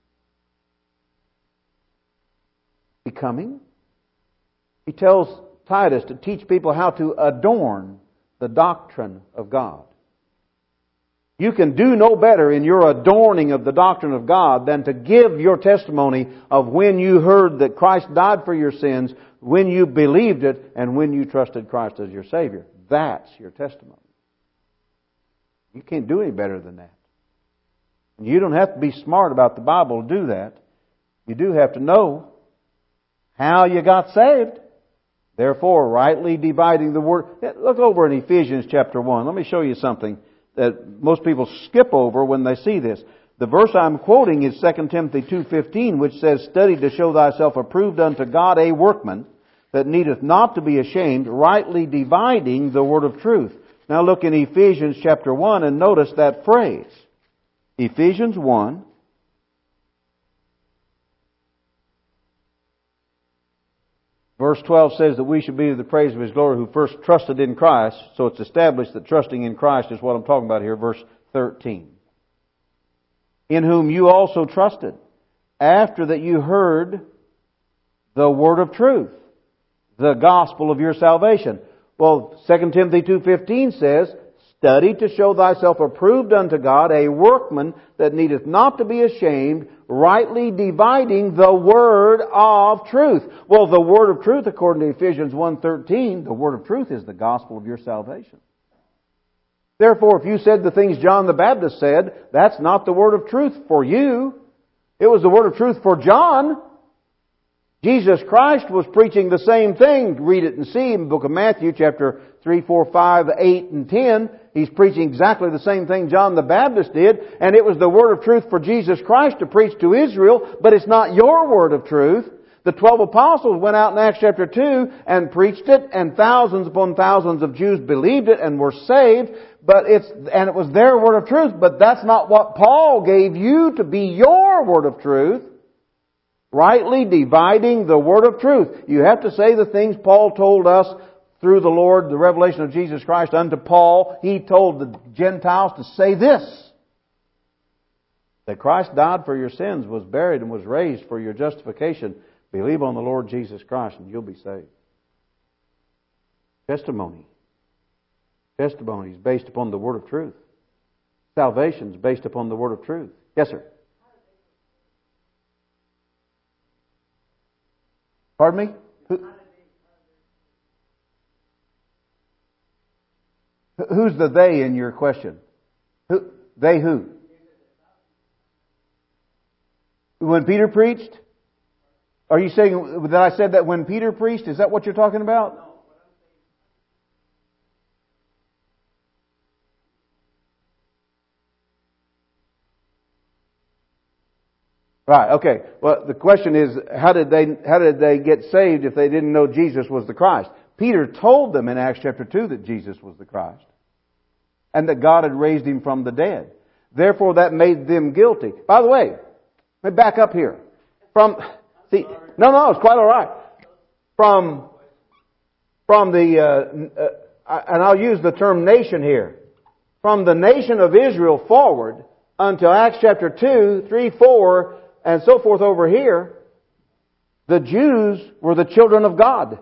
Becoming? He tells Titus to teach people how to adorn the doctrine of God. You can do no better in your adorning of the doctrine of God than to give your testimony of when you heard that Christ died for your sins, when you believed it, and when you trusted Christ as your Savior. That's your testimony. You can't do any better than that. You don't have to be smart about the Bible to do that. You do have to know how you got saved. Therefore, rightly dividing the word. Look over in Ephesians chapter one. Let me show you something that most people skip over when they see this. The verse I'm quoting is Second Timothy two fifteen, which says, study to show thyself approved unto God, a workman that needeth not to be ashamed, rightly dividing the word of truth. Now look in Ephesians chapter one and notice that phrase. Ephesians one. Verse twelve says that we should be to the praise of His glory who first trusted in Christ. So it's established that trusting in Christ is what I'm talking about here. Verse thirteen. In whom you also trusted, after that you heard the word of truth, the gospel of your salvation. Well, Second Timothy two fifteen says, study to show thyself approved unto God, a workman that needeth not to be ashamed, rightly dividing the word of truth. Well, the word of truth, according to Ephesians one thirteen, the word of truth is the gospel of your salvation. Therefore, if you said the things John the Baptist said, that's not the word of truth for you. It was the word of truth for John. Jesus Christ was preaching the same thing. Read it and see in the book of Matthew, chapter three, four, five, eight, and ten. He's preaching exactly the same thing John the Baptist did. And it was the word of truth for Jesus Christ to preach to Israel, but it's not your word of truth. The twelve apostles went out in Acts chapter two and preached it, and thousands upon thousands of Jews believed it and were saved. But it's, and it was their word of truth, but that's not what Paul gave you to be your word of truth. Rightly dividing the word of truth. You have to say the things Paul told us through the Lord, the revelation of Jesus Christ unto Paul. He told the Gentiles to say this. That Christ died for your sins, was buried, and was raised for your justification. Believe on the Lord Jesus Christ and you'll be saved. Testimony. Testimony is based upon the word of truth. Salvation is based upon the word of truth. Yes, sir. Pardon me? Who? Who's the they in your question? Who, they who? When Peter preached? Are you saying that I said that when Peter preached? Is that what you're talking about? Right, okay. Well, the question is, how did they, how did they get saved if they didn't know Jesus was the Christ? Peter told them in Acts chapter two that Jesus was the Christ. And that God had raised Him from the dead. Therefore, that made them guilty. By the way, let me back up here. From, see, no, no, it's quite all right. From, from the, uh, uh, and I'll use the term nation here. From the nation of Israel forward until Acts chapter two, three, four, and so forth over here, the Jews were the children of God.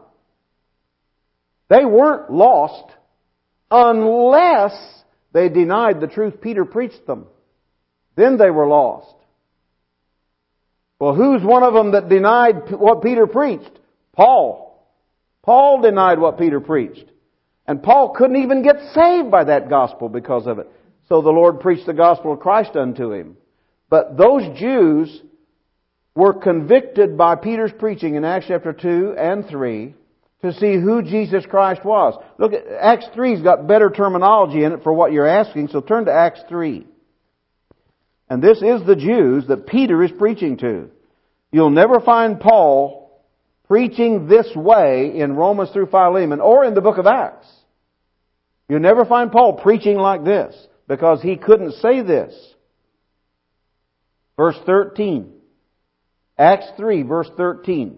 They weren't lost unless they denied the truth Peter preached them. Then they were lost. Well, who's one of them that denied what Peter preached? Paul. Paul denied what Peter preached. And Paul couldn't even get saved by that gospel because of it. So the Lord preached the gospel of Christ unto him. But those Jews were convicted by Peter's preaching in Acts chapter two and three to see who Jesus Christ was. Look at Acts three's got better terminology in it for what you're asking, so turn to Acts three. And this is the Jews that Peter is preaching to. You'll never find Paul preaching this way in Romans through Philemon or in the book of Acts. You'll never find Paul preaching like this because he couldn't say this. Verse thirteen. Acts three, verse thirteen.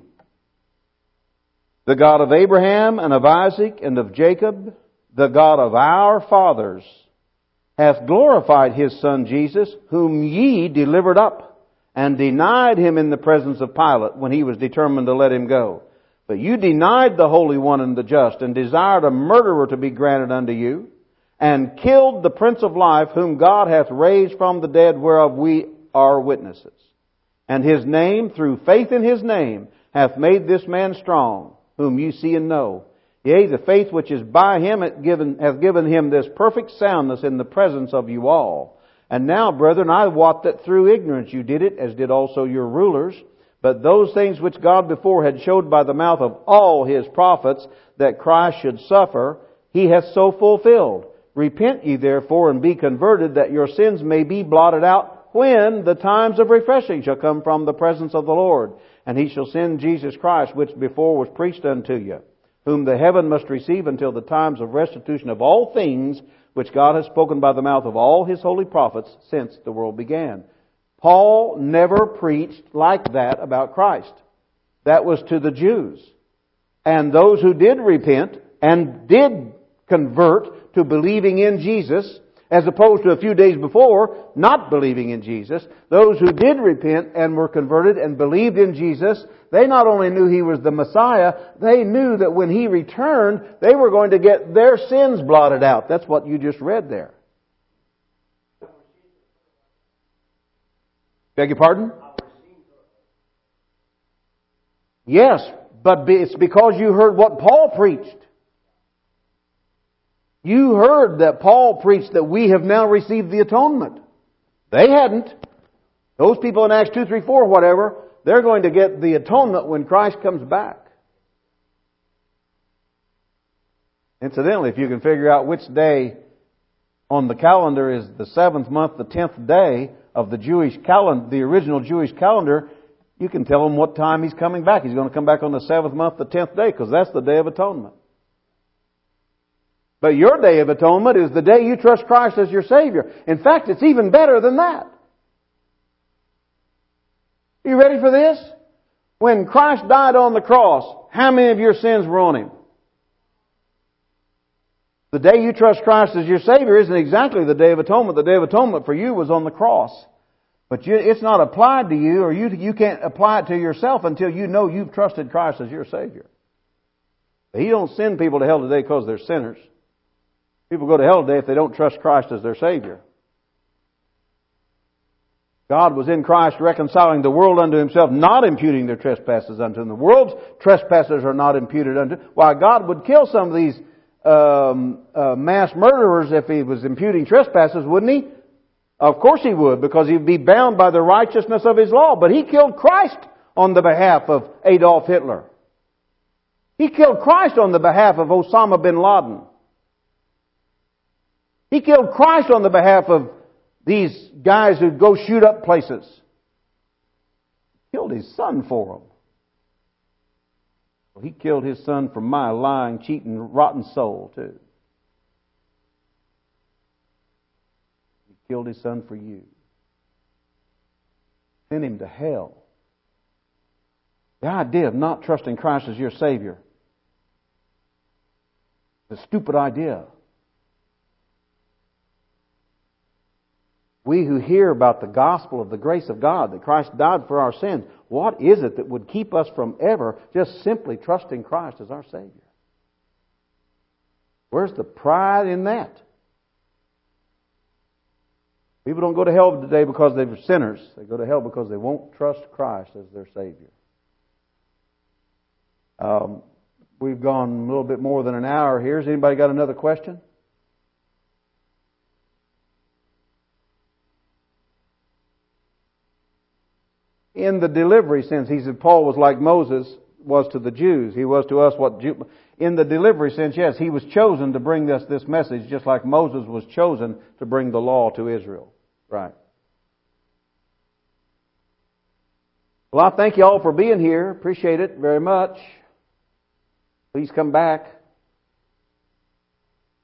The God of Abraham and of Isaac and of Jacob, the God of our fathers, hath glorified His Son Jesus, whom ye delivered up, and denied Him in the presence of Pilate when he was determined to let Him go. But you denied the Holy One and the Just, and desired a murderer to be granted unto you, and killed the Prince of Life, whom God hath raised from the dead, whereof we are witnesses. And His name, through faith in His name, hath made this man strong, whom you see and know. Yea, the faith which is by Him hath given, hath given Him this perfect soundness in the presence of you all. And now, brethren, I wot that through ignorance you did it, as did also your rulers. But those things which God before had showed by the mouth of all His prophets, that Christ should suffer, He hath so fulfilled. Repent ye therefore, and be converted, that your sins may be blotted out, when the times of refreshing shall come from the presence of the Lord. And He shall send Jesus Christ, which before was preached unto you, whom the heaven must receive until the times of restitution of all things, which God has spoken by the mouth of all His holy prophets since the world began. Paul never preached like that about Christ. That was to the Jews. And those who did repent and did convert to believing in Jesus, as opposed to a few days before, not believing in Jesus. Those who did repent and were converted and believed in Jesus, they not only knew He was the Messiah, they knew that when He returned, they were going to get their sins blotted out. That's what you just read there. Beg your pardon? Yes, but it's because you heard what Paul preached. You heard that Paul preached that we have now received the atonement. They hadn't. Those people in Acts two, three, four, whatever, they're going to get the atonement when Christ comes back. Incidentally, if you can figure out which day on the calendar is the seventh month, the tenth day of the Jewish calendar, the original Jewish calendar, you can tell them what time He's coming back. He's going to come back on the seventh month, the tenth day, because that's the Day of Atonement. But your Day of Atonement is the day you trust Christ as your Savior. In fact, it's even better than that. Are you ready for this? When Christ died on the cross, how many of your sins were on Him? The day you trust Christ as your Savior isn't exactly the Day of Atonement. The Day of Atonement for you was on the cross. But you, it's not applied to you, or you, you can't apply it to yourself until you know you've trusted Christ as your Savior. He don't send people to hell today because they're sinners. People go to hell today if they don't trust Christ as their Savior. God was in Christ reconciling the world unto Himself, not imputing their trespasses unto them. The world's trespasses are not imputed unto. Why, God would kill some of these um, uh, mass murderers if he was imputing trespasses, wouldn't he? Of course he would, because he'd be bound by the righteousness of his law. But he killed Christ on the behalf of Adolf Hitler. He killed Christ on the behalf of Osama bin Laden. He killed Christ on the behalf of these guys who go shoot up places. He killed His Son for them. Well, He killed His Son for my lying, cheating, rotten soul too. He killed His Son for you. Sent Him to hell. The idea of not trusting Christ as your Savior is a stupid idea. We who hear about the gospel of the grace of God, that Christ died for our sins, what is it that would keep us from ever just simply trusting Christ as our Savior? Where's the pride in that? People don't go to hell today because they're sinners. They go to hell because they won't trust Christ as their Savior. Um, we've gone a little bit more than an hour here. Has anybody got another question? In the delivery sense, he said Paul was like Moses was to the Jews. He was to us what Jew... In the delivery sense, yes, he was chosen to bring us this message, just like Moses was chosen to bring the law to Israel. Right. Well, I thank you all for being here. Appreciate it very much. Please come back.